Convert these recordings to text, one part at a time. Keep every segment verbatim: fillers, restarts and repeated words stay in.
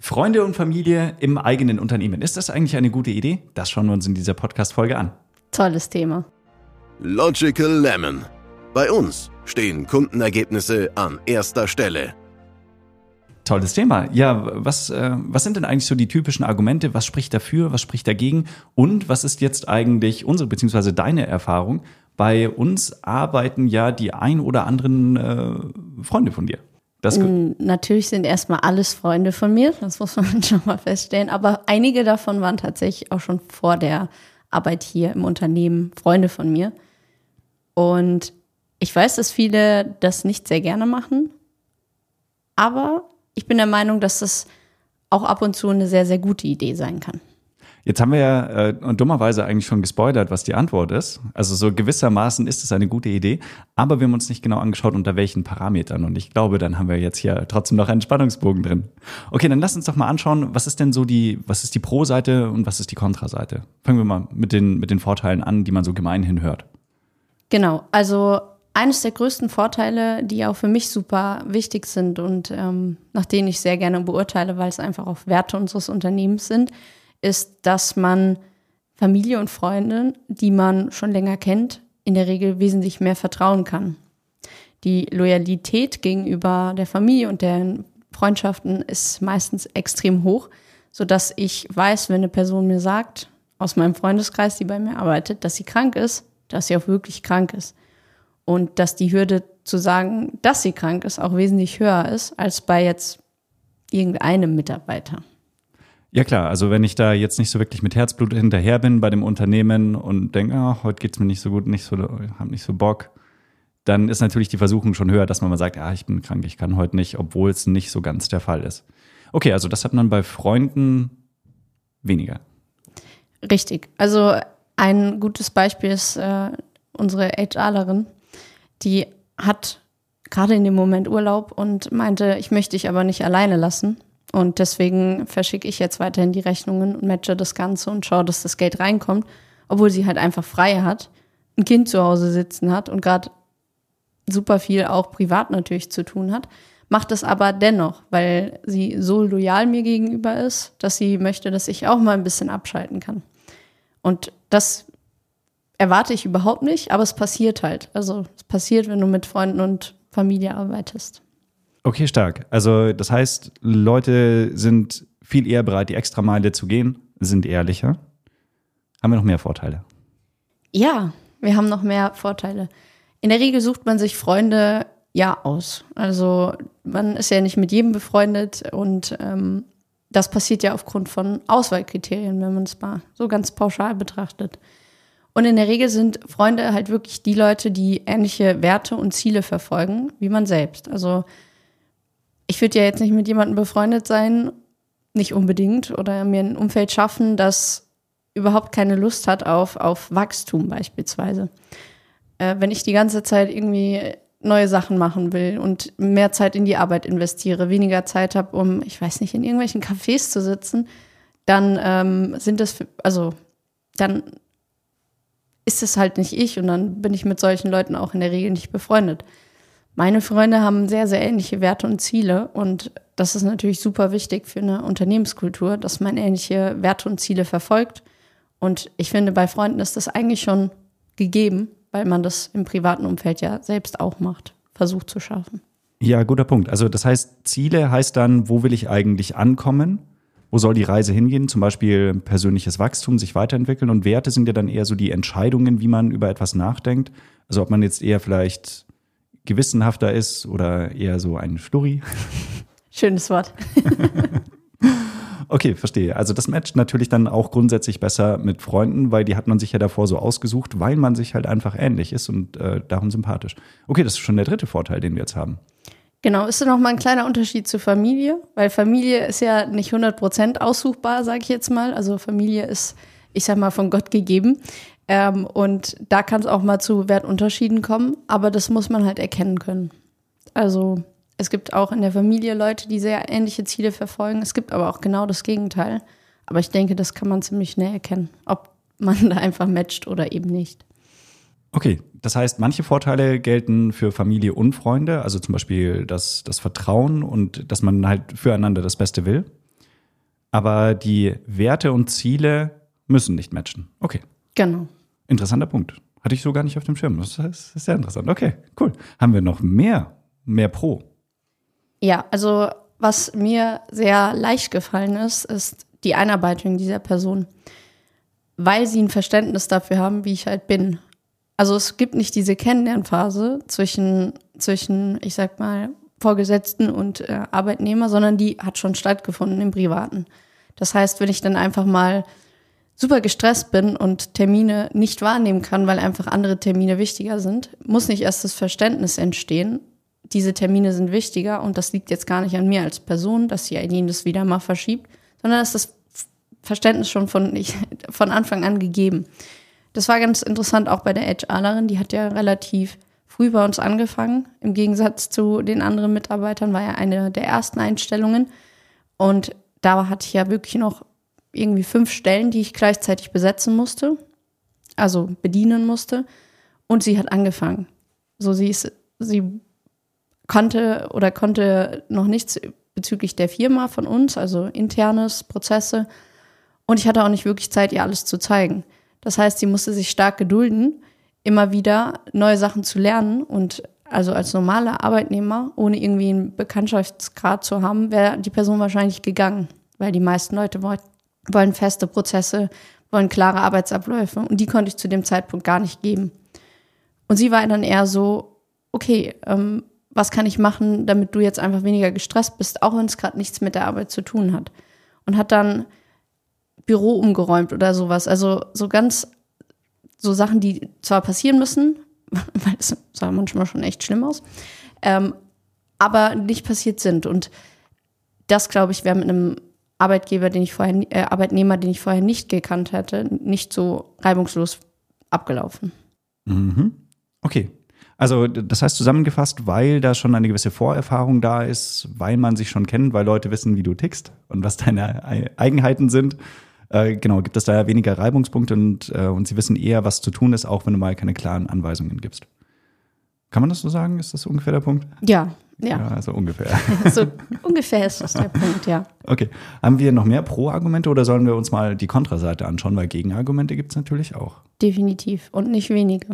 Freunde und Familie im eigenen Unternehmen. Ist das eigentlich eine gute Idee? Das schauen wir uns in dieser Podcast-Folge an. Tolles Thema. Logical Lemon. Bei uns stehen Kundenergebnisse an erster Stelle. Tolles Thema. Ja, was, äh, was sind denn eigentlich so die typischen Argumente? Was spricht dafür? Was spricht dagegen? Und was ist jetzt eigentlich unsere bzw. deine Erfahrung? Bei uns arbeiten ja die ein oder anderen äh, Freunde von dir. Das Natürlich sind erstmal alles Freunde von mir, das muss man schon mal feststellen. Aber einige davon waren tatsächlich auch schon vor der Arbeit hier im Unternehmen Freunde von mir. Und ich weiß, dass viele das nicht sehr gerne machen. Aber ich bin der Meinung, dass das auch ab und zu eine sehr, sehr gute Idee sein kann. Jetzt haben wir ja äh, dummerweise eigentlich schon gespoilert, was die Antwort ist. Also so gewissermaßen ist es eine gute Idee, aber wir haben uns nicht genau angeschaut, unter welchen Parametern. Und ich glaube, dann haben wir jetzt hier trotzdem noch einen Spannungsbogen drin. Okay, dann lass uns doch mal anschauen, was ist denn so die, was ist die Pro-Seite und was ist die Kontra-Seite? Fangen wir mal mit den, mit den Vorteilen an, die man so gemeinhin hört. Genau, also eines der größten Vorteile, die auch für mich super wichtig sind und ähm, nach denen ich sehr gerne beurteile, weil es einfach auch Werte unseres Unternehmens sind, ist, dass man Familie und Freunde, die man schon länger kennt, in der Regel wesentlich mehr vertrauen kann. Die Loyalität gegenüber der Familie und deren Freundschaften ist meistens extrem hoch, sodass ich weiß, wenn eine Person mir sagt, aus meinem Freundeskreis, die bei mir arbeitet, dass sie krank ist, dass sie auch wirklich krank ist. Und dass die Hürde zu sagen, dass sie krank ist, auch wesentlich höher ist, als bei jetzt irgendeinem Mitarbeiter. Ja klar, also wenn ich da jetzt nicht so wirklich mit Herzblut hinterher bin bei dem Unternehmen und denke, oh, heute geht's mir nicht so gut, nicht so, hab nicht so Bock, dann ist natürlich die Versuchung schon höher, dass man mal sagt, ah, ich bin krank, ich kann heute nicht, obwohl es nicht so ganz der Fall ist. Okay, also das hat man bei Freunden weniger. Richtig, also ein gutes Beispiel ist äh, unsere HRlerin, die hat gerade in dem Moment Urlaub und meinte, ich möchte dich aber nicht alleine lassen. Und deswegen verschicke ich jetzt weiterhin die Rechnungen und matche das Ganze und schaue, dass das Geld reinkommt, obwohl sie halt einfach frei hat, ein Kind zu Hause sitzen hat und gerade super viel auch privat natürlich zu tun hat, macht das aber dennoch, weil sie so loyal mir gegenüber ist, dass sie möchte, dass ich auch mal ein bisschen abschalten kann. Und das erwarte ich überhaupt nicht, aber es passiert halt. Also es passiert, wenn du mit Freunden und Familie arbeitest. Okay, stark. Also das heißt, Leute sind viel eher bereit, die Extrameile zu gehen, sind ehrlicher. Haben wir noch mehr Vorteile? Ja, wir haben noch mehr Vorteile. In der Regel sucht man sich Freunde ja aus. Also man ist ja nicht mit jedem befreundet und ähm, das passiert ja aufgrund von Auswahlkriterien, wenn man es mal so ganz pauschal betrachtet. Und in der Regel sind Freunde halt wirklich die Leute, die ähnliche Werte und Ziele verfolgen, wie man selbst. Also ich würde ja jetzt nicht mit jemandem befreundet sein, nicht unbedingt, oder mir ein Umfeld schaffen, das überhaupt keine Lust hat auf, auf Wachstum beispielsweise. Äh, wenn ich die ganze Zeit irgendwie neue Sachen machen will und mehr Zeit in die Arbeit investiere, weniger Zeit habe, um, ich weiß nicht, in irgendwelchen Cafés zu sitzen, dann ähm, sind das, also dann ist es halt nicht ich und dann bin ich mit solchen Leuten auch in der Regel nicht befreundet. Meine Freunde haben sehr, sehr ähnliche Werte und Ziele und das ist natürlich super wichtig für eine Unternehmenskultur, dass man ähnliche Werte und Ziele verfolgt. Und ich finde, bei Freunden ist das eigentlich schon gegeben, weil man das im privaten Umfeld ja selbst auch macht, versucht zu schaffen. Ja, guter Punkt. Also das heißt, Ziele heißt dann, wo will ich eigentlich ankommen? Wo soll die Reise hingehen? Zum Beispiel persönliches Wachstum, sich weiterentwickeln. Und Werte sind ja dann eher so die Entscheidungen, wie man über etwas nachdenkt. Also ob man jetzt eher vielleicht gewissenhafter ist oder eher so ein Schlurri. Schönes Wort. Okay, verstehe. Also das matcht natürlich dann auch grundsätzlich besser mit Freunden, weil die hat man sich ja davor so ausgesucht, weil man sich halt einfach ähnlich ist und äh, darum sympathisch. Okay, das ist schon der dritte Vorteil, den wir jetzt haben. Genau, ist noch mal ein kleiner Unterschied zur Familie, weil Familie ist ja nicht hundert Prozent aussuchbar, sage ich jetzt mal. Also Familie ist, ich sag mal, von Gott gegeben. Ähm, und da kann es auch mal zu Wertunterschieden kommen, aber das muss man halt erkennen können. Also es gibt auch in der Familie Leute, die sehr ähnliche Ziele verfolgen. Es gibt aber auch genau das Gegenteil. Aber ich denke, das kann man ziemlich schnell erkennen, ob man da einfach matcht oder eben nicht. Okay, das heißt, manche Vorteile gelten für Familie und Freunde, also zum Beispiel das, das Vertrauen und dass man halt füreinander das Beste will. aber die Werte und Ziele müssen nicht matchen. Okay. Genau. Interessanter Punkt. Hatte ich so gar nicht auf dem Schirm. Das ist sehr interessant. Okay, cool. Haben wir noch mehr, mehr Pro? Ja, also was mir sehr leicht gefallen ist, ist die Einarbeitung dieser Person, weil sie ein Verständnis dafür haben, wie ich halt bin. Also es gibt nicht diese Kennenlernphase zwischen, zwischen, ich sag mal, Vorgesetzten und äh, Arbeitnehmer, sondern die hat schon stattgefunden im Privaten. Das heißt, wenn ich dann einfach mal super gestresst bin und Termine nicht wahrnehmen kann, weil einfach andere Termine wichtiger sind, muss nicht erst das Verständnis entstehen, diese Termine sind wichtiger und das liegt jetzt gar nicht an mir als Person, dass sie jenes wieder mal verschiebt, sondern ist das Verständnis schon von, ich, von Anfang an gegeben. Das war ganz interessant auch bei der HRlerin, die hat ja relativ früh bei uns angefangen. Im Gegensatz zu den anderen Mitarbeitern war ja eine der ersten Einstellungen. Und da hatte ich ja wirklich noch irgendwie fünf Stellen, die ich gleichzeitig besetzen musste, also bedienen musste. Und sie hat angefangen. So, sie ist, sie konnte oder konnte noch nichts bezüglich der Firma von uns, also internes, Prozesse. Und ich hatte auch nicht wirklich Zeit, ihr alles zu zeigen. Das heißt, sie musste sich stark gedulden, immer wieder neue Sachen zu lernen. Und also als normaler Arbeitnehmer, ohne irgendwie einen Bekanntschaftsgrad zu haben, wäre die Person wahrscheinlich gegangen. Weil die meisten Leute wollen, wollen feste Prozesse, wollen klare Arbeitsabläufe. Und die konnte ich zu dem Zeitpunkt gar nicht geben. Und sie war dann eher so, okay, ähm, was kann ich machen, damit du jetzt einfach weniger gestresst bist, auch wenn es gerade nichts mit der Arbeit zu tun hat. Und hat dann Büro umgeräumt oder sowas. Also so ganz, so Sachen, die zwar passieren müssen, weil es sah manchmal schon echt schlimm aus, ähm, aber nicht passiert sind. Und das, glaube ich, wäre mit einem Arbeitgeber, den ich vorher, äh, Arbeitnehmer, den ich vorher nicht gekannt hätte, nicht so reibungslos abgelaufen. Mhm. Okay. Also das heißt zusammengefasst, weil da schon eine gewisse Vorerfahrung da ist, weil man sich schon kennt, weil Leute wissen, wie du tickst und was deine Eigenheiten sind. Äh, genau, gibt es da ja weniger Reibungspunkte und, äh, und sie wissen eher, was zu tun ist, auch wenn du mal keine klaren Anweisungen gibst. Kann man das so sagen? Ist das ungefähr der Punkt? Ja, ja. Ja, also ungefähr. So ungefähr ist das der Punkt, ja. Okay. Haben wir noch mehr Pro-Argumente oder sollen wir uns mal die Kontraseite anschauen? Weil Gegenargumente gibt es natürlich auch. Definitiv und nicht wenige.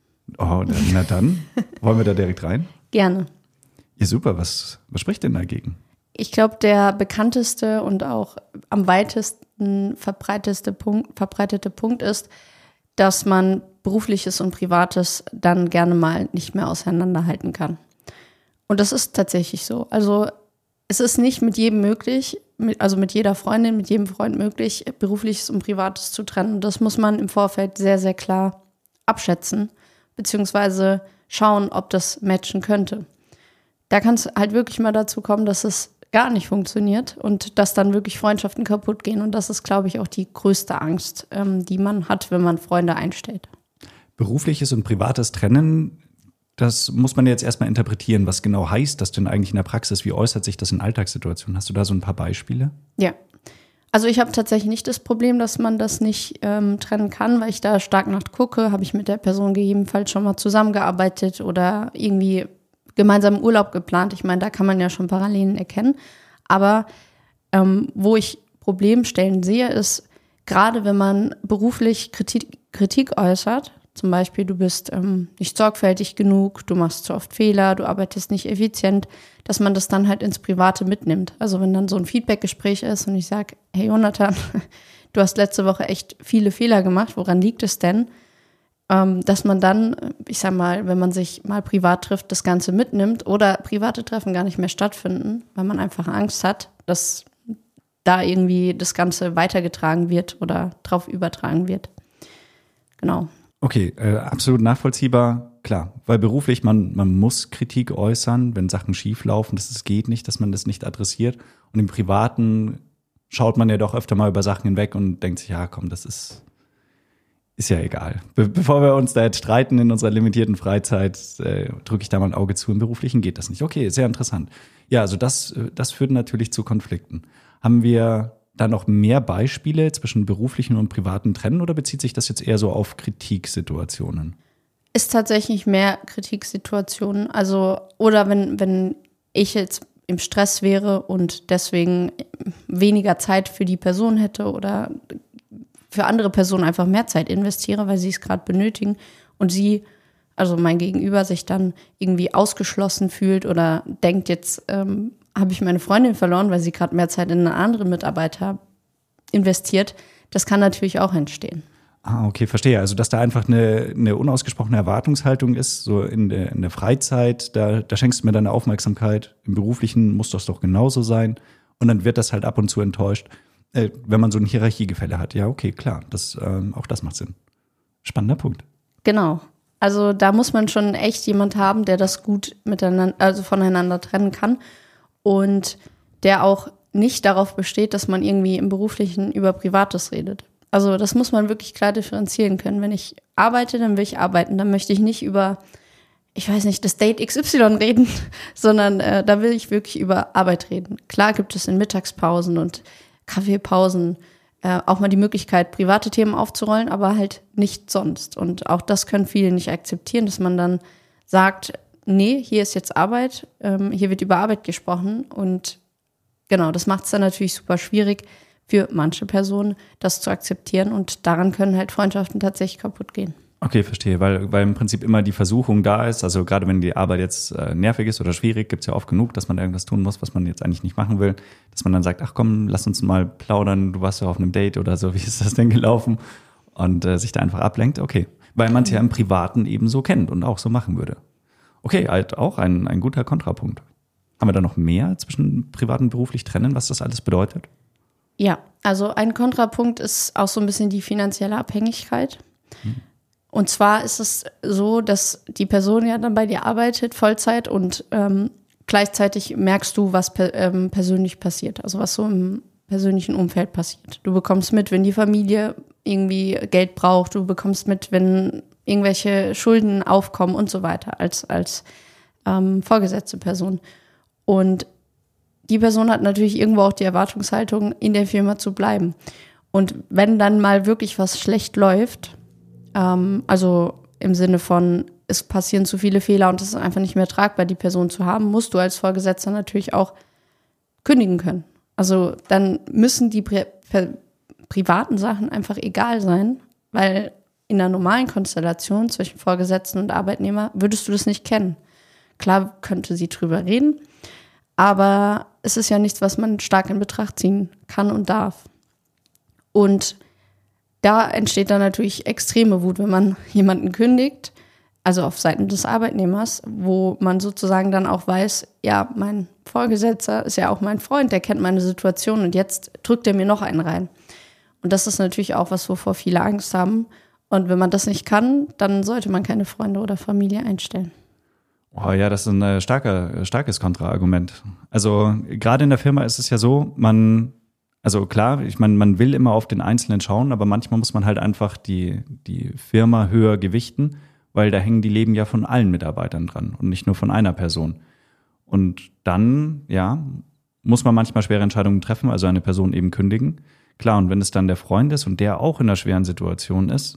Oh, na dann, wollen wir da direkt rein? Gerne. Ja, super. Was, was spricht denn dagegen? Ich glaube, der bekannteste und auch am weitesten verbreitete Punkt, verbreitete Punkt ist, dass man Berufliches und Privates dann gerne mal nicht mehr auseinanderhalten kann. Und das ist tatsächlich so. Also es ist nicht mit jedem möglich, mit, also mit jeder Freundin, mit jedem Freund möglich, Berufliches und Privates zu trennen. Das muss man im Vorfeld sehr, sehr klar abschätzen, beziehungsweise schauen, ob das matchen könnte. Da kann es halt wirklich mal dazu kommen, dass es gar nicht funktioniert und dass dann wirklich Freundschaften kaputt gehen. Und das ist, glaube ich, auch die größte Angst, ähm, die man hat, wenn man Freunde einstellt. Berufliches und Privates trennen, das muss man jetzt erstmal interpretieren. Was genau heißt das denn eigentlich in der Praxis? Wie äußert sich das in Alltagssituationen? Hast du da so ein paar Beispiele? Ja. Also ich habe tatsächlich nicht das Problem, dass man das nicht ähm, trennen kann, weil ich da stark nachgucke. Habe ich mit der Person gegebenenfalls schon mal zusammengearbeitet oder irgendwie gemeinsam Urlaub geplant. Ich meine, da kann man ja schon Parallelen erkennen. Aber ähm, wo ich Problemstellen sehe, ist, gerade wenn man beruflich Kritik, Kritik äußert, zum Beispiel, du bist ähm, nicht sorgfältig genug, du machst zu oft Fehler, du arbeitest nicht effizient, dass man das dann halt ins Private mitnimmt. Also wenn dann so ein Feedbackgespräch ist und ich sage, hey Jonathan, du hast letzte Woche echt viele Fehler gemacht, woran liegt es denn? Ähm, dass man dann, ich sag mal, wenn man sich mal privat trifft, das Ganze mitnimmt oder private Treffen gar nicht mehr stattfinden, weil man einfach Angst hat, dass da irgendwie das Ganze weitergetragen wird oder drauf übertragen wird. Genau. Okay, äh, absolut nachvollziehbar, klar. Weil beruflich, man, man muss Kritik äußern, wenn Sachen schief laufen, das, das geht nicht, dass man das nicht adressiert. Und im Privaten schaut man ja doch öfter mal über Sachen hinweg und denkt sich, ja komm, das ist, ist ja egal. Be- bevor wir uns da jetzt streiten in unserer limitierten Freizeit, äh, drücke ich da mal ein Auge zu. Im Beruflichen geht das nicht. Okay, sehr interessant. Ja, also das, das führt natürlich zu Konflikten. Haben wir da noch mehr Beispiele zwischen beruflichen und privaten Trennen oder bezieht sich das jetzt eher so auf Kritiksituationen? Ist tatsächlich mehr Kritiksituationen. Also, oder wenn, wenn ich jetzt im Stress wäre und deswegen weniger Zeit für die Person hätte oder für andere Personen einfach mehr Zeit investiere, weil sie es gerade benötigen und sie, also mein Gegenüber, sich dann irgendwie ausgeschlossen fühlt oder denkt, jetzt ähm, habe ich meine Freundin verloren, weil sie gerade mehr Zeit in einen anderen Mitarbeiter investiert. Das kann natürlich auch entstehen. Ah, okay, verstehe. Also, dass da einfach eine, eine unausgesprochene Erwartungshaltung ist, so in der, in der Freizeit, da, da schenkst du mir deine Aufmerksamkeit, im Beruflichen muss das doch genauso sein. Und dann wird das halt ab und zu enttäuscht, äh, wenn man so ein Hierarchiegefälle hat. Ja, okay, klar, das, ähm, auch das macht Sinn. Spannender Punkt. Genau. Also da muss man schon echt jemand haben, der das gut miteinander, also voneinander trennen kann und der auch nicht darauf besteht, dass man irgendwie im Beruflichen über Privates redet. Also das muss man wirklich klar differenzieren können. Wenn ich arbeite, dann will ich arbeiten. Dann möchte ich nicht über, ich weiß nicht, das Date X Y reden, sondern äh, da will ich wirklich über Arbeit reden. Klar gibt es in Mittagspausen und Kaffeepausen äh, auch mal die Möglichkeit, private Themen aufzurollen, aber halt nicht sonst. Und auch das können viele nicht akzeptieren, dass man dann sagt, nee, hier ist jetzt Arbeit, ähm, hier wird über Arbeit gesprochen. Und genau, das macht es dann natürlich super schwierig, für manche Personen das zu akzeptieren und daran können halt Freundschaften tatsächlich kaputt gehen. Okay, verstehe, weil, weil im Prinzip immer die Versuchung da ist, also gerade wenn die Arbeit jetzt äh, nervig ist oder schwierig, gibt es ja oft genug, dass man irgendwas tun muss, was man jetzt eigentlich nicht machen will, dass man dann sagt, ach komm, lass uns mal plaudern, du warst ja auf einem Date oder so, wie ist das denn gelaufen? Und äh, sich da einfach ablenkt, okay, weil man es ja im Privaten eben so kennt und auch so machen würde. Okay, halt auch ein, ein guter Kontrapunkt. Haben wir da noch mehr zwischen privat und beruflich trennen, was das alles bedeutet? Ja, also ein Kontrapunkt ist auch so ein bisschen die finanzielle Abhängigkeit. Hm. Und zwar ist es so, dass die Person ja dann bei dir arbeitet, Vollzeit, und ähm, gleichzeitig merkst du, was per, ähm, persönlich passiert, also was so im persönlichen Umfeld passiert. Du bekommst mit, wenn die Familie irgendwie Geld braucht, du bekommst mit, wenn irgendwelche Schulden aufkommen und so weiter, als, als ähm, vorgesetzte Person. Und die Person hat natürlich irgendwo auch die Erwartungshaltung, in der Firma zu bleiben. Und wenn dann mal wirklich was schlecht läuft, ähm, also im Sinne von, es passieren zu viele Fehler und es ist einfach nicht mehr tragbar, die Person zu haben, musst du als Vorgesetzter natürlich auch kündigen können. Also dann müssen die pri- pri- privaten Sachen einfach egal sein, weil in einer normalen Konstellation zwischen Vorgesetzten und Arbeitnehmer würdest du das nicht kennen. Klar könnte sie drüber reden, aber es ist ja nichts, was man stark in Betracht ziehen kann und darf. Und da entsteht dann natürlich extreme Wut, wenn man jemanden kündigt, also auf Seiten des Arbeitnehmers, wo man sozusagen dann auch weiß, ja, mein Vorgesetzter ist ja auch mein Freund, der kennt meine Situation und jetzt drückt er mir noch einen rein. Und das ist natürlich auch was, wovor viele Angst haben. Und wenn man das nicht kann, dann sollte man keine Freunde oder Familie einstellen. Oh ja, das ist ein starker, starkes Kontraargument. Also gerade in der Firma ist es ja so, man, also klar, ich meine, man will immer auf den Einzelnen schauen, aber manchmal muss man halt einfach die, die Firma höher gewichten, weil da hängen die Leben ja von allen Mitarbeitern dran und nicht nur von einer Person. Und dann, ja, muss man manchmal schwere Entscheidungen treffen, also eine Person eben kündigen. Klar, und wenn es dann der Freund ist und der auch in einer schweren Situation ist,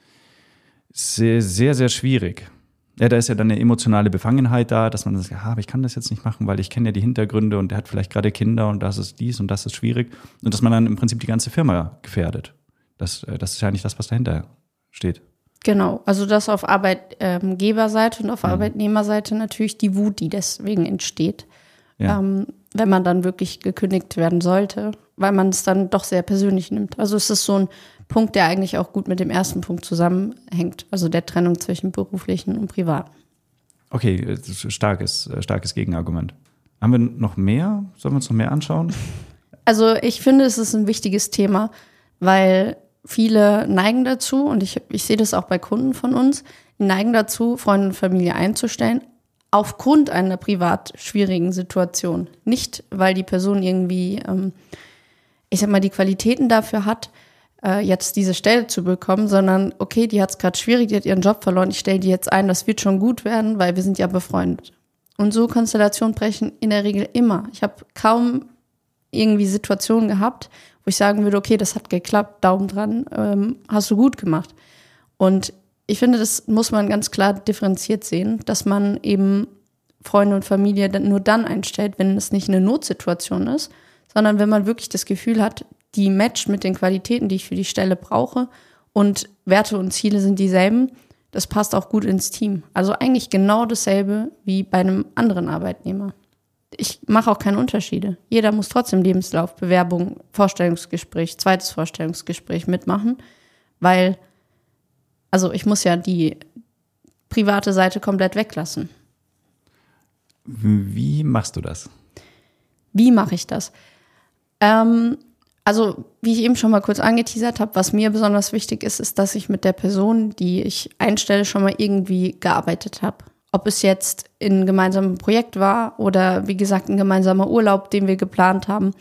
sehr, sehr, sehr schwierig. Ja, da ist ja dann eine emotionale Befangenheit da, dass man sagt, ja, aber ich kann das jetzt nicht machen, weil ich kenne ja die Hintergründe und der hat vielleicht gerade Kinder und das ist dies und das ist schwierig. Und dass man dann im Prinzip die ganze Firma gefährdet. Das, das ist ja nicht das, was dahinter steht. Genau, also das auf Arbeitgeberseite und auf Mhm. Arbeitnehmerseite natürlich die Wut, die deswegen entsteht, Ja. ähm, wenn man dann wirklich gekündigt werden sollte, weil man es dann doch sehr persönlich nimmt. Also es ist so ein Punkt, der eigentlich auch gut mit dem ersten Punkt zusammenhängt, also der Trennung zwischen beruflichen und privaten. Okay, starkes, starkes Gegenargument. Haben wir noch mehr? Sollen wir uns noch mehr anschauen? Also ich finde, es ist ein wichtiges Thema, weil viele neigen dazu, und ich, ich sehe das auch bei Kunden von uns, die neigen dazu, Freunde und Familie einzustellen, aufgrund einer privat schwierigen Situation. Nicht, weil die Person irgendwie, ähm, ich sag mal, die Qualitäten dafür hat, äh, jetzt diese Stelle zu bekommen, sondern okay, die hat es gerade schwierig, die hat ihren Job verloren, ich stelle die jetzt ein, das wird schon gut werden, weil wir sind ja befreundet. Und so Konstellationen brechen in der Regel immer. Ich habe kaum irgendwie Situationen gehabt, wo ich sagen würde, okay, das hat geklappt, Daumen dran, ähm, hast du gut gemacht. Und ich finde, das muss man ganz klar differenziert sehen, dass man eben Freunde und Familie dann nur dann einstellt, wenn es nicht eine Notsituation ist, sondern wenn man wirklich das Gefühl hat, die matcht mit den Qualitäten, die ich für die Stelle brauche und Werte und Ziele sind dieselben. Das passt auch gut ins Team. Also eigentlich genau dasselbe wie bei einem anderen Arbeitnehmer. Ich mache auch keine Unterschiede. Jeder muss trotzdem Lebenslauf, Bewerbung, Vorstellungsgespräch, zweites Vorstellungsgespräch mitmachen, weil, also ich muss ja die private Seite komplett weglassen. Wie machst du das? Wie mache ich das? Ähm, also, wie ich eben schon mal kurz angeteasert habe, was mir besonders wichtig ist, ist, dass ich mit der Person, die ich einstelle, schon mal irgendwie gearbeitet habe. Ob es jetzt in einem gemeinsamen Projekt war oder, wie gesagt, ein gemeinsamer Urlaub, den wir geplant haben.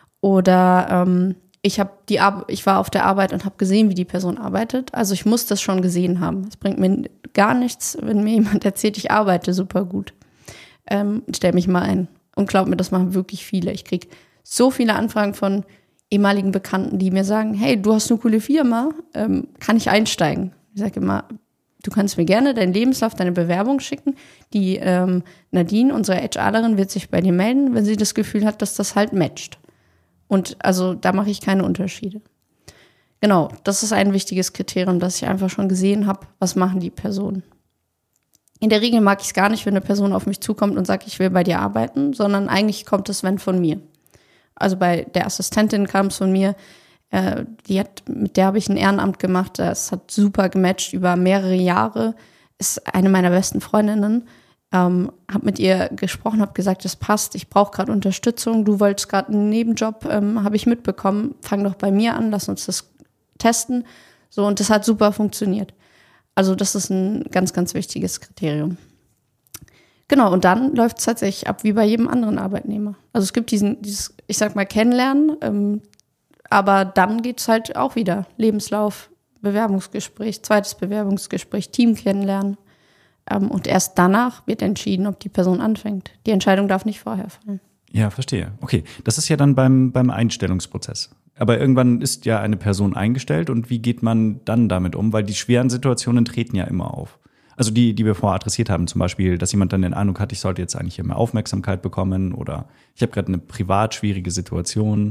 Oder ähm, ich, hab die Ar- ich war auf der Arbeit und habe gesehen, wie die Person arbeitet. Also ich muss das schon gesehen haben. Es bringt mir gar nichts, wenn mir jemand erzählt, ich arbeite super gut. Ähm, stell mich mal ein. Und glaub mir, das machen wirklich viele. Ich kriege so viele Anfragen von ehemaligen Bekannten, die mir sagen, hey, du hast eine coole Firma, ähm, kann ich einsteigen? Ich sage immer, du kannst mir gerne deinen Lebenslauf, deine Bewerbung schicken. Die ähm, Nadine, unsere H Rerin, wird sich bei dir melden, wenn sie das Gefühl hat, dass das halt matcht. Und also da mache ich keine Unterschiede. Genau, das ist ein wichtiges Kriterium, dass ich einfach schon gesehen habe, was machen die Personen. In der Regel mag ich es gar nicht, wenn eine Person auf mich zukommt und sagt, ich will bei dir arbeiten, sondern eigentlich kommt es, wenn von mir. Also bei der Assistentin kam es von mir, äh, die hat, mit der habe ich ein Ehrenamt gemacht, das hat super gematcht über mehrere Jahre, ist eine meiner besten Freundinnen, ähm, habe mit ihr gesprochen, habe gesagt, das passt, ich brauche gerade Unterstützung, du wolltest gerade einen Nebenjob, ähm, habe ich mitbekommen, fang doch bei mir an, lass uns das testen. So, und das hat super funktioniert. Also das ist ein ganz, ganz wichtiges Kriterium. Genau, und dann läuft es tatsächlich ab wie bei jedem anderen Arbeitnehmer. Also es gibt diesen, dieses, ich sag mal, Kennenlernen, ähm, aber dann geht es halt auch wieder. Lebenslauf, Bewerbungsgespräch, zweites Bewerbungsgespräch, Team kennenlernen. Ähm, und erst danach wird entschieden, ob die Person anfängt. Die Entscheidung darf nicht vorher fallen. Ja, verstehe. Okay, das ist ja dann beim, beim Einstellungsprozess. Aber irgendwann ist ja eine Person eingestellt und wie geht man dann damit um? Weil die schweren Situationen treten ja immer auf. Also die, die wir vorher adressiert haben, zum Beispiel, dass jemand dann den Eindruck hat, ich sollte jetzt eigentlich mehr Aufmerksamkeit bekommen oder ich habe gerade eine privat schwierige Situation,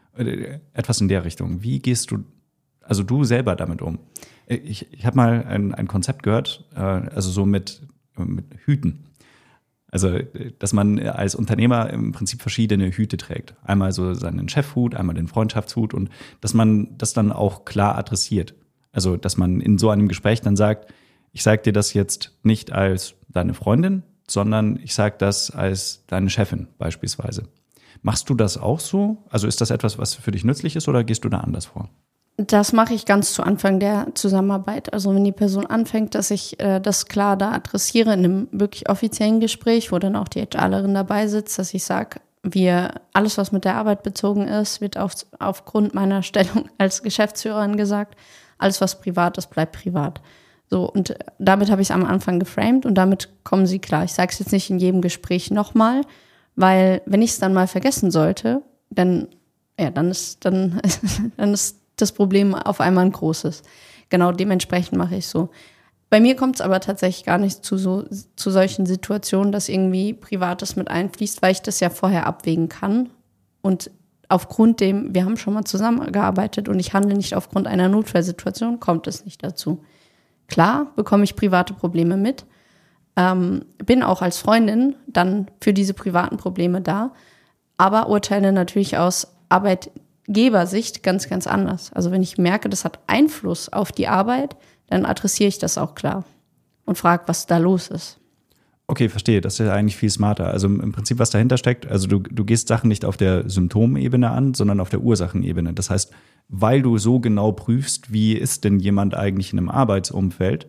etwas in der Richtung. Wie gehst du, also du selber damit um? Ich, ich habe mal ein, ein Konzept gehört, also so mit, mit Hüten. Also, dass man als Unternehmer im Prinzip verschiedene Hüte trägt. Einmal so seinen Chefhut, einmal den Freundschaftshut und dass man das dann auch klar adressiert. Also, dass man in so einem Gespräch dann sagt, ich sage dir das jetzt nicht als deine Freundin, sondern ich sage das als deine Chefin beispielsweise. Machst du das auch so? Also ist das etwas, was für dich nützlich ist oder gehst du da anders vor? Das mache ich ganz zu Anfang der Zusammenarbeit. Also wenn die Person anfängt, dass ich äh, das klar da adressiere in einem wirklich offiziellen Gespräch, wo dann auch die HRlerin dabei sitzt, dass ich sage, wir, alles, was mit der Arbeit bezogen ist, wird auf, aufgrund meiner Stellung als Geschäftsführerin gesagt. Alles, was privat ist, bleibt privat. So, und damit habe ich es am Anfang geframed und damit kommen sie klar. Ich sage es jetzt nicht in jedem Gespräch nochmal, weil wenn ich es dann mal vergessen sollte, dann, ja, dann ist, dann, dann ist das Problem auf einmal ein großes. Genau dementsprechend mache ich so. Bei mir kommt es aber tatsächlich gar nicht zu so zu solchen Situationen, dass irgendwie Privates mit einfließt, weil ich das ja vorher abwägen kann. Und aufgrund dem, wir haben schon mal zusammengearbeitet und ich handle nicht aufgrund einer Notfallsituation, kommt es nicht dazu. Klar bekomme ich private Probleme mit, ähm, bin auch als Freundin dann für diese privaten Probleme da, aber urteile natürlich aus Arbeitgebersicht ganz, ganz anders. Also wenn ich merke, das hat Einfluss auf die Arbeit, dann adressiere ich das auch klar und frage, was da los ist. Okay, verstehe. Das ist ja eigentlich viel smarter. Also im Prinzip, was dahinter steckt, also du, du gehst Sachen nicht auf der Symptomebene an, sondern auf der Ursachenebene. Das heißt, weil du so genau prüfst, wie ist denn jemand eigentlich in einem Arbeitsumfeld,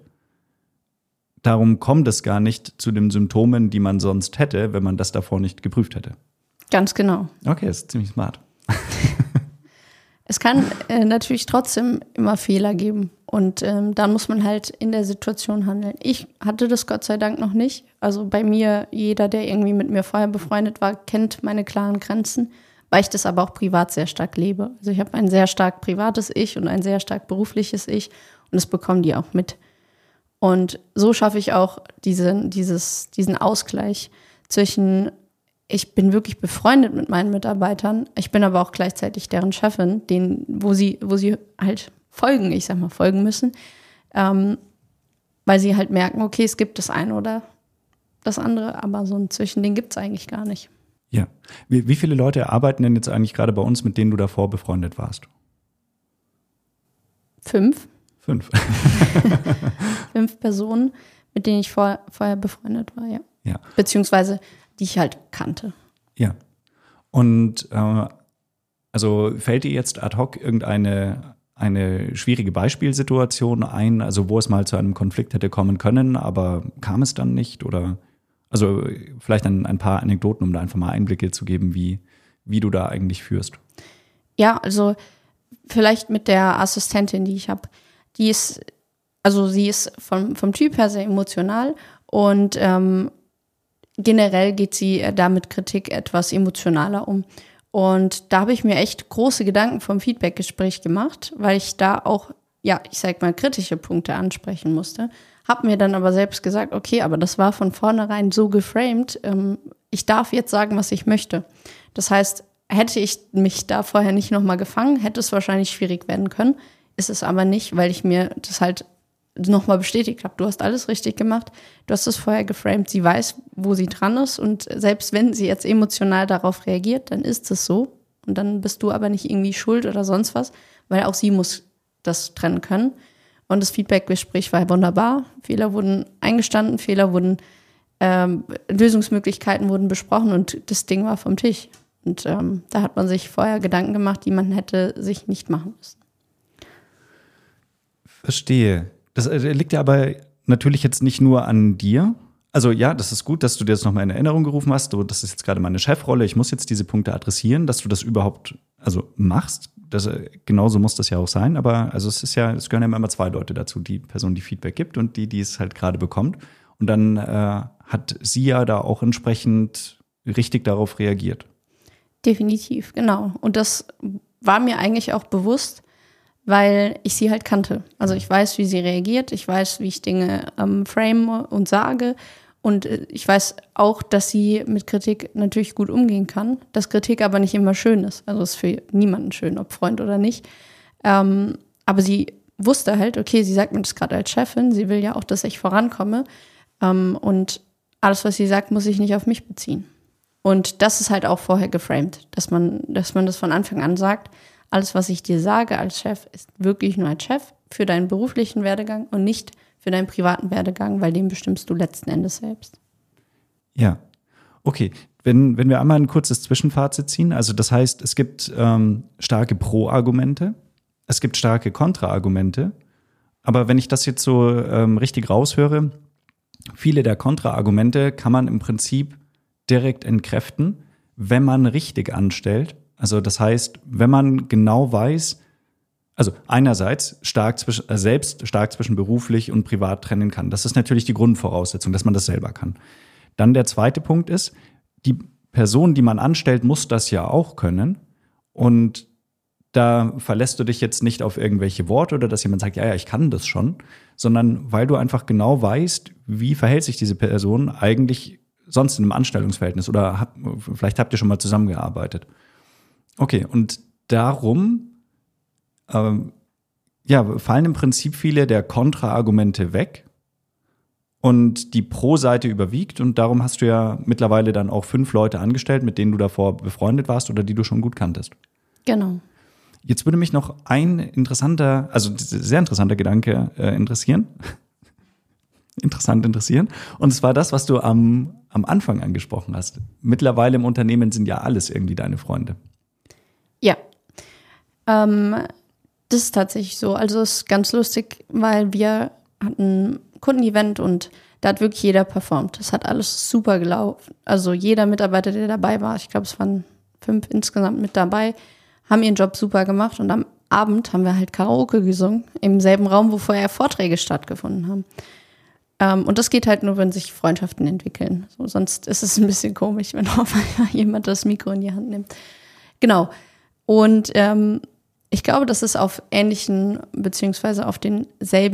darum kommt es gar nicht zu den Symptomen, die man sonst hätte, wenn man das davor nicht geprüft hätte. Ganz genau. Okay, das ist ziemlich smart. Es kann äh, natürlich trotzdem immer Fehler geben und ähm, dann muss man halt in der Situation handeln. Ich hatte das Gott sei Dank noch nicht. Also bei mir, jeder, der irgendwie mit mir vorher befreundet war, kennt meine klaren Grenzen, weil ich das aber auch privat sehr stark lebe. Also ich habe ein sehr stark privates Ich und ein sehr stark berufliches Ich und das bekommen die auch mit. Und so schaffe ich auch diese, dieses, diesen Ausgleich zwischen, ich bin wirklich befreundet mit meinen Mitarbeitern, ich bin aber auch gleichzeitig deren Chefin, denen, wo sie, wo sie halt folgen, ich sag mal, folgen müssen, ähm, weil sie halt merken, okay, es gibt das eine oder das andere, aber so ein Zwischending gibt es eigentlich gar nicht. Ja. Wie, wie viele Leute arbeiten denn jetzt eigentlich gerade bei uns, mit denen du davor befreundet warst? Fünf. Fünf. Fünf Personen, mit denen ich vor, vorher befreundet war, ja. Ja. Beziehungsweise, die ich halt kannte. Ja. Und äh, also fällt dir jetzt ad hoc irgendeine eine schwierige Beispielsituation ein, also wo es mal zu einem Konflikt hätte kommen können, aber kam es dann nicht? Oder also vielleicht ein, ein paar Anekdoten, um da einfach mal Einblicke zu geben, wie, wie du da eigentlich führst. Ja, also vielleicht mit der Assistentin, die ich habe. Die ist, also sie ist vom, vom Typ her sehr emotional und ähm, generell geht sie da mit Kritik etwas emotionaler um. Und da habe ich mir echt große Gedanken vom Feedbackgespräch gemacht, weil ich da auch, ja, ich sag mal, kritische Punkte ansprechen musste. Hab mir dann aber selbst gesagt, okay, aber das war von vornherein so geframed, ähm, ich darf jetzt sagen, was ich möchte. Das heißt, hätte ich mich da vorher nicht nochmal gefangen, hätte es wahrscheinlich schwierig werden können. Ist es aber nicht, weil ich mir das halt nochmal bestätigt habe. Du hast alles richtig gemacht. Du hast es vorher geframed. Sie weiß, wo sie dran ist. Und selbst wenn sie jetzt emotional darauf reagiert, dann ist es so. Und dann bist du aber nicht irgendwie schuld oder sonst was, weil auch sie muss das trennen können. Und das Feedbackgespräch war wunderbar. Fehler wurden eingestanden, Fehler wurden, ähm, Lösungsmöglichkeiten wurden besprochen und das Ding war vom Tisch. Und ähm, da hat man sich vorher Gedanken gemacht, die man hätte sich nicht machen müssen. Verstehe. Das liegt ja aber natürlich jetzt nicht nur an dir. Also ja, das ist gut, dass du dir das nochmal in Erinnerung gerufen hast. So, das ist jetzt gerade meine Chefrolle. Ich muss jetzt diese Punkte adressieren, dass du das überhaupt also machst. Das, genauso muss das ja auch sein. Aber also es ist ja, es gehören ja immer zwei Leute dazu. Die Person, die Feedback gibt und die, die es halt gerade bekommt. Und dann äh, hat sie ja da auch entsprechend richtig darauf reagiert. Definitiv, genau. Und das war mir eigentlich auch bewusst, weil ich sie halt kannte. Also ich weiß, wie sie reagiert, ich weiß, wie ich Dinge ähm, frame und sage und äh, ich weiß auch, dass sie mit Kritik natürlich gut umgehen kann, dass Kritik aber nicht immer schön ist. Also ist für niemanden schön, ob Freund oder nicht. Ähm, aber sie wusste halt, okay, sie sagt mir das gerade als Chefin, sie will ja auch, dass ich vorankomme ähm, und alles, was sie sagt, muss ich nicht auf mich beziehen. Und das ist halt auch vorher geframed, dass man, dass man das von Anfang an sagt, alles, was ich dir sage als Chef, ist wirklich nur als Chef für deinen beruflichen Werdegang und nicht für deinen privaten Werdegang, weil den bestimmst du letzten Endes selbst. Ja, okay. Wenn, wenn wir einmal ein kurzes Zwischenfazit ziehen, also das heißt, es gibt ähm, starke Pro-Argumente, es gibt starke Kontra-Argumente, aber wenn ich das jetzt so ähm, richtig raushöre, viele der Kontra-Argumente kann man im Prinzip direkt entkräften, wenn man richtig anstellt. Also das heißt, wenn man genau weiß, also einerseits stark zwischen, äh, selbst stark zwischen beruflich und privat trennen kann. Das ist natürlich die Grundvoraussetzung, dass man das selber kann. Dann der zweite Punkt ist, die Person, die man anstellt, muss das ja auch können. Und da verlässt du dich jetzt nicht auf irgendwelche Worte oder dass jemand sagt, ja, ja, ich kann das schon, sondern weil du einfach genau weißt, wie verhält sich diese Person eigentlich sonst in einem Anstellungsverhältnis oder hab, vielleicht habt ihr schon mal zusammengearbeitet. Okay, und darum ähm, ja, fallen im Prinzip viele der Kontra-Argumente weg und die Pro-Seite überwiegt und darum hast du ja mittlerweile dann auch fünf Leute angestellt, mit denen du davor befreundet warst oder die du schon gut kanntest. Genau. Jetzt würde mich noch ein interessanter, also sehr interessanter Gedanke äh, interessieren. Interessant interessieren. Und zwar das, was du am, am Anfang angesprochen hast. Mittlerweile im Unternehmen sind ja alles irgendwie deine Freunde. Ja, ähm, das ist tatsächlich so. Also es ist ganz lustig, weil wir hatten ein Kundenevent und da hat wirklich jeder performt. Das hat alles super gelaufen. Also jeder Mitarbeiter, der dabei war, ich glaube, es waren fünf insgesamt mit dabei, haben ihren Job super gemacht und am Abend haben wir halt Karaoke gesungen, im selben Raum, wo vorher Vorträge stattgefunden haben. Ähm, und das geht halt nur, wenn sich Freundschaften entwickeln. So, sonst ist es ein bisschen komisch, wenn auf einmal jemand das Mikro in die Hand nimmt. Genau. Und ähm, ich glaube, das ist auf ähnlichen beziehungsweise auf denselben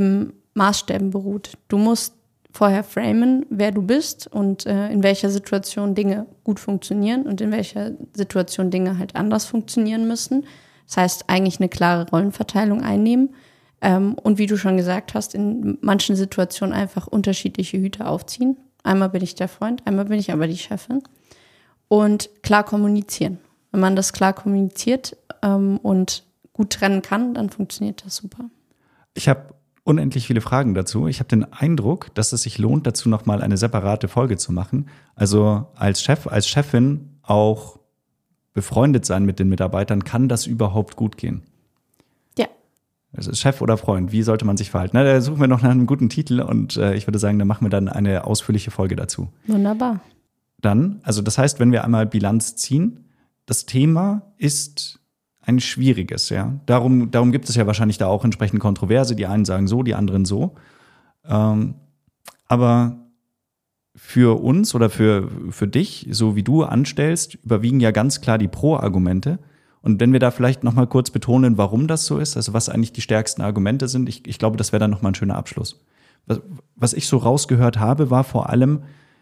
Maßstäben beruht. Du musst vorher framen, wer du bist und äh, in welcher Situation Dinge gut funktionieren und in welcher Situation Dinge halt anders funktionieren müssen. Das heißt, eigentlich eine klare Rollenverteilung einnehmen ähm, und wie du schon gesagt hast, in manchen Situationen einfach unterschiedliche Hüte aufziehen. Einmal bin ich der Freund, einmal bin ich aber die Chefin. Und klar kommunizieren. Wenn man das klar kommuniziert ähm, und gut trennen kann, dann funktioniert das super. Ich habe unendlich viele Fragen dazu. Ich habe den Eindruck, dass es sich lohnt, dazu nochmal eine separate Folge zu machen. Also als Chef, als Chefin auch befreundet sein mit den Mitarbeitern, kann das überhaupt gut gehen? Ja. Also Chef oder Freund, wie sollte man sich verhalten? Na, da suchen wir noch nach einem guten Titel und äh, ich würde sagen, da machen wir dann eine ausführliche Folge dazu. Wunderbar. Dann, also das heißt, wenn wir einmal Bilanz ziehen, das Thema ist ein schwieriges, ja. Darum, darum gibt es ja wahrscheinlich da auch entsprechend Kontroverse. Die einen sagen so, die anderen so. Ähm, aber für uns oder für, für dich, so wie du anstellst, überwiegen ja ganz klar die Pro-Argumente. Und wenn wir da vielleicht noch mal kurz betonen, warum das so ist, also was eigentlich die stärksten Argumente sind, ich, ich glaube, das wäre dann noch mal ein schöner Abschluss. Was, was ich so rausgehört habe, war vor allem,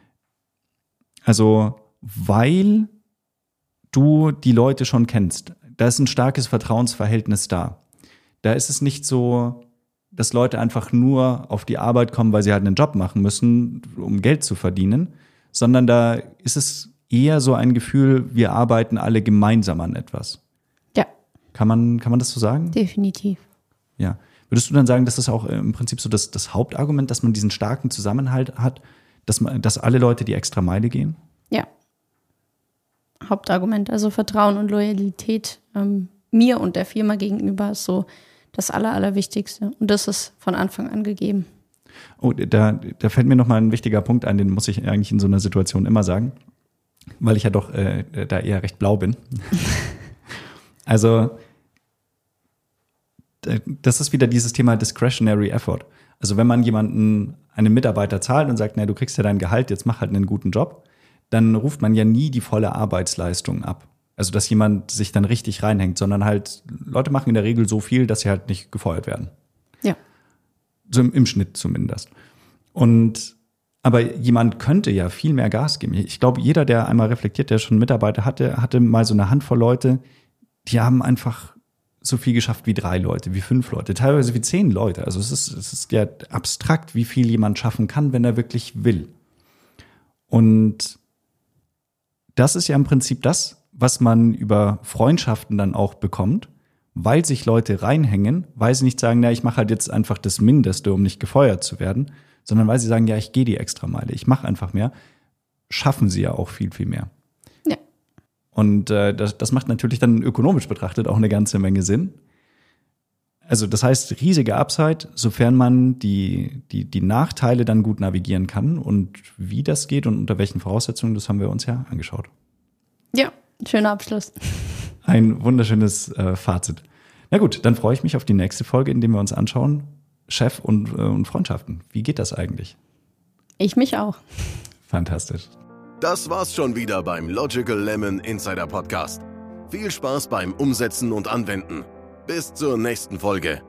also weil du die Leute schon kennst, da ist ein starkes Vertrauensverhältnis da. Da ist es nicht so, dass Leute einfach nur auf die Arbeit kommen, weil sie halt einen Job machen müssen, um Geld zu verdienen, sondern da ist es eher so ein Gefühl, wir arbeiten alle gemeinsam an etwas. Ja. Kann man, kann man das so sagen? Definitiv. Ja. Würdest du dann sagen, das ist auch im Prinzip so das, das Hauptargument, dass man diesen starken Zusammenhalt hat, dass man, dass alle Leute die extra Meile gehen? Ja. Hauptargument, also Vertrauen und Loyalität ähm, mir und der Firma gegenüber ist so das Aller, Allerwichtigste. Und das ist von Anfang an gegeben. Oh, da, da fällt mir noch mal ein wichtiger Punkt ein, den muss ich eigentlich in so einer Situation immer sagen, weil ich ja doch äh, da eher recht blau bin. Also das ist wieder dieses Thema Discretionary Effort. Also wenn man jemanden, einen Mitarbeiter zahlt und sagt, na, du kriegst ja dein Gehalt, jetzt mach halt einen guten Job, dann ruft man ja nie die volle Arbeitsleistung ab. Also, dass jemand sich dann richtig reinhängt, sondern halt, Leute machen in der Regel so viel, dass sie halt nicht gefeuert werden. Ja. So im, im Schnitt zumindest. Und, aber jemand könnte ja viel mehr Gas geben. Ich glaube, jeder, der einmal reflektiert, der schon Mitarbeiter hatte, hatte mal so eine Handvoll Leute, die haben einfach so viel geschafft wie drei Leute, wie fünf Leute, teilweise wie zehn Leute. Also, es ist, es ist ja abstrakt, wie viel jemand schaffen kann, wenn er wirklich will. Und das ist ja im Prinzip das, was man über Freundschaften dann auch bekommt, weil sich Leute reinhängen, weil sie nicht sagen, ja, ich mache halt jetzt einfach das Mindeste, um nicht gefeuert zu werden, sondern weil sie sagen, ja, ich gehe die Extrameile, ich mache einfach mehr, schaffen sie ja auch viel, viel mehr. Ja. Und äh, das, das macht natürlich dann ökonomisch betrachtet auch eine ganze Menge Sinn. Also das heißt, riesige Upside, sofern man die, die, die Nachteile dann gut navigieren kann. Und wie das geht und unter welchen Voraussetzungen, das haben wir uns ja angeschaut. Ja, schöner Abschluss. Ein wunderschönes äh, Fazit. Na gut, dann freue ich mich auf die nächste Folge, in der wir uns anschauen, Chef und, äh, und Freundschaften. Wie geht das eigentlich? Ich mich auch. Fantastisch. Das war's schon wieder beim Logical Lemon Insider Podcast. Viel Spaß beim Umsetzen und Anwenden. Bis zur nächsten Folge.